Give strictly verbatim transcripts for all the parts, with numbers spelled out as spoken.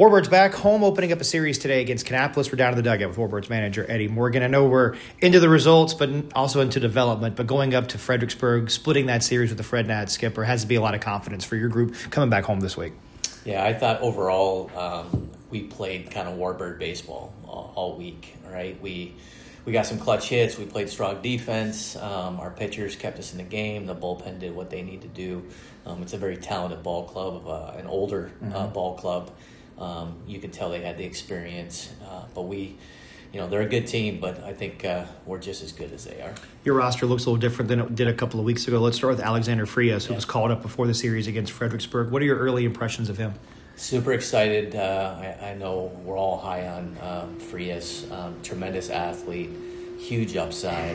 Warbirds back home, opening up a series today against Kannapolis. We're down to the dugout with Warbirds manager Eddie Morgan. I know we're into the results, but also into development. But going up to Fredericksburg, splitting that series with the Fred Nat skipper has to be a lot of confidence for your group coming back home this week. Yeah, I thought overall um, we played kind of Warbird baseball all, all week. Right, we we got some clutch hits. We played strong defense. Um, our pitchers kept us in the game. The bullpen did what they need to do. Um, it's a very talented ball club, uh, an older mm-hmm. uh, ball club. Um, you can tell they had the experience, uh, but we, you know, they're a good team, but I think uh, we're just as good as they are. Your roster looks a little different than it did a couple of weeks ago. Let's start with Alexander Frias, who yeah. was called up before the series against Fredericksburg. What are your early impressions of him? Super excited. Uh, I, I know we're all high on um, Frias, um, tremendous athlete, huge upside.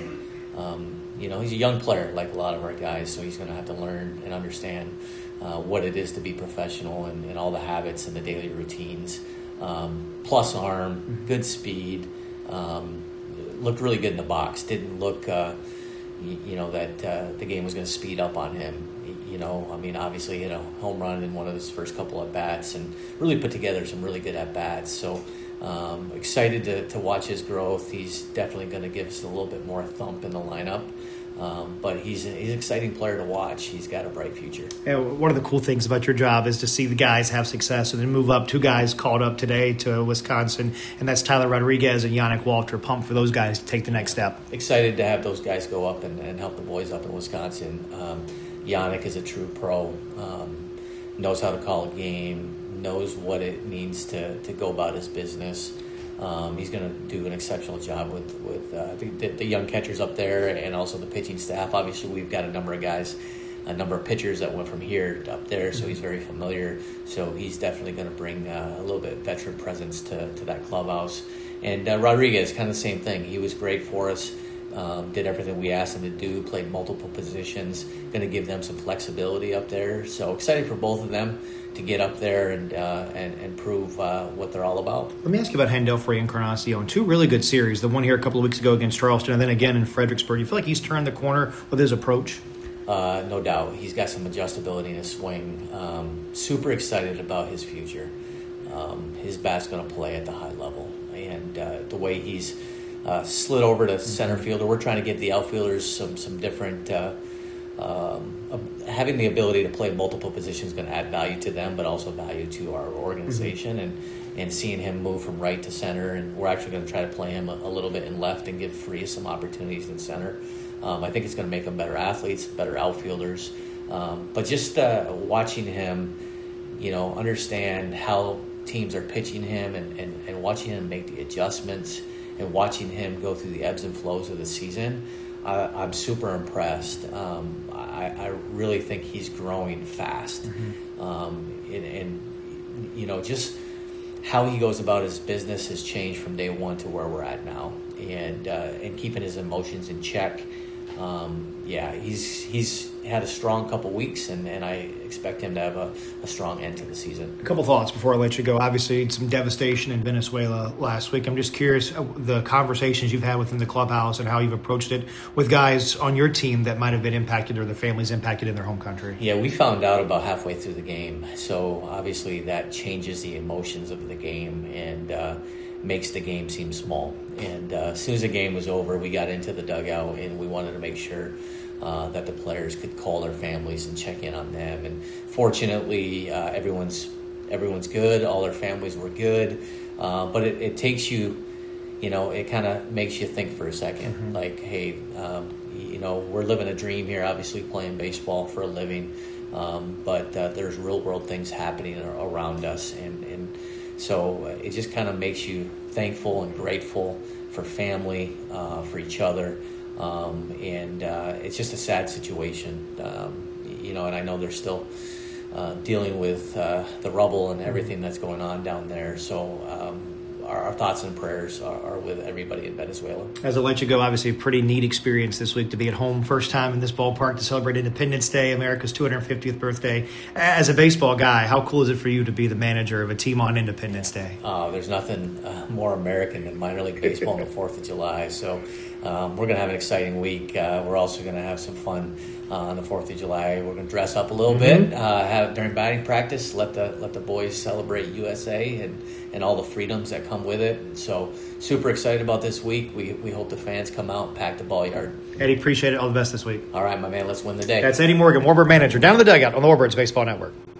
Um, you know, he's a young player like a lot of our guys, so he's going to have to learn and understand Uh, what it is to be professional and, and all the habits and the daily routines. Um, plus arm, good speed, um, looked really good in the box. Didn't look, uh, you, you know, that uh, the game was going to speed up on him. You know, I mean, obviously hit a home run in one of his first couple at bats and really put together some really good at bats. So um, excited to, to watch his growth. He's definitely going to give us a little bit more thump in the lineup. Um, but he's, a, he's an exciting player to watch. He's got a bright future. Yeah, one of the cool things about your job is to see the guys have success and then move up. Two guys called up today to Wisconsin, and that's Tyler Rodriguez and Yannick Walter. Pumped for those guys to take the next step. Excited to have those guys go up and, and help the boys up in Wisconsin. Um, Yannick is a true pro, um, knows how to call a game, knows what it means to, to go about his business. Um, he's going to do an exceptional job with with uh, the, the young catchers up there and also the pitching staff. Obviously, we've got a number of guys, a number of pitchers that went from here to up there, so he's very familiar. So he's definitely going to bring uh, a little bit of veteran presence to, to that clubhouse. And uh, Rodriguez, kind of the same thing. He was great for us, um, did everything we asked him to do, played multiple positions, going to give them some flexibility up there. So excited for both of them to get up there and uh, and, and prove uh, what they're all about. Let me ask you about Hendel Frey and Encarnacion. Two really good series. The one here a couple of weeks ago against Charleston and then again in Fredericksburg. You feel like he's turned the corner with his approach? Uh, no doubt. He's got some adjustability in his swing. Um, super excited about his future. Um, his bat's going to play at the high level. And uh, the way he's uh, slid over to center fielder, we're trying to give the outfielders some, some different uh, Um, uh, having the ability to play multiple positions is going to add value to them, but also value to our organization. Mm-hmm. And, and seeing him move from right to center, and we're actually going to try to play him a, a little bit in left and give Frias some opportunities in center. Um, I think it's going to make them better athletes, better outfielders. Um, but just uh, watching him, you know, understand how teams are pitching him and, and, and watching him make the adjustments and watching him go through the ebbs and flows of the season, I, I'm super impressed. Um, I, I really think he's growing fast. Mm-hmm. Um, and, and, you know, just how he goes about his business has changed from day one to where we're at now. And uh, and keeping his emotions in check. Um, yeah, he's he's had a strong couple weeks, and, and I expect him to have a, a strong end to the season. A couple thoughts before I let you go. Obviously, some devastation in Venezuela last week. I'm just curious, the conversations you've had within the clubhouse and how you've approached it with guys on your team that might have been impacted or their families impacted in their home country. Yeah, we found out about halfway through the game. So obviously that changes the emotions of the game and uh, makes the game seem small. And uh, as soon as the game was over, we got into the dugout and we wanted to make sure uh, that the players could call their families and check in on them. And fortunately, uh, everyone's everyone's good. All their families were good. Uh, but it, it takes you, you know, it kind of makes you think for a second. Mm-hmm. Like, hey, um, you know, we're living a dream here, obviously playing baseball for a living. Um, but uh, there's real world things happening around us. And, and so it just kind of makes you thankful and grateful for family, uh, for each other. Um, and uh, it's just a sad situation, um, you know, and I know they're still uh, dealing with uh, the rubble and everything that's going on down there. So um, our, our thoughts and prayers are, are with everybody in Venezuela. As I let you go, obviously a pretty neat experience this week to be at home. First time in this ballpark to celebrate Independence Day, America's two hundred fiftieth birthday. As a baseball guy, how cool is it for you to be the manager of a team on Independence Day? Uh, there's nothing uh, more American than minor league baseball on the fourth of July. So um, we're going to have an exciting week. Uh, we're also going to have some fun uh, on the Fourth of July. We're going to dress up a little mm-hmm. bit, uh, have during batting practice. Let the let the boys celebrate U S A and, and all the freedoms that come with it. So super excited about this week. We we hope the fans come out and pack the ball yard. Eddie, appreciate it. All the best this week. All right, my man. Let's win the day. That's Eddie Morgan, Warbird manager, down in the dugout on the Warbirds Baseball Network.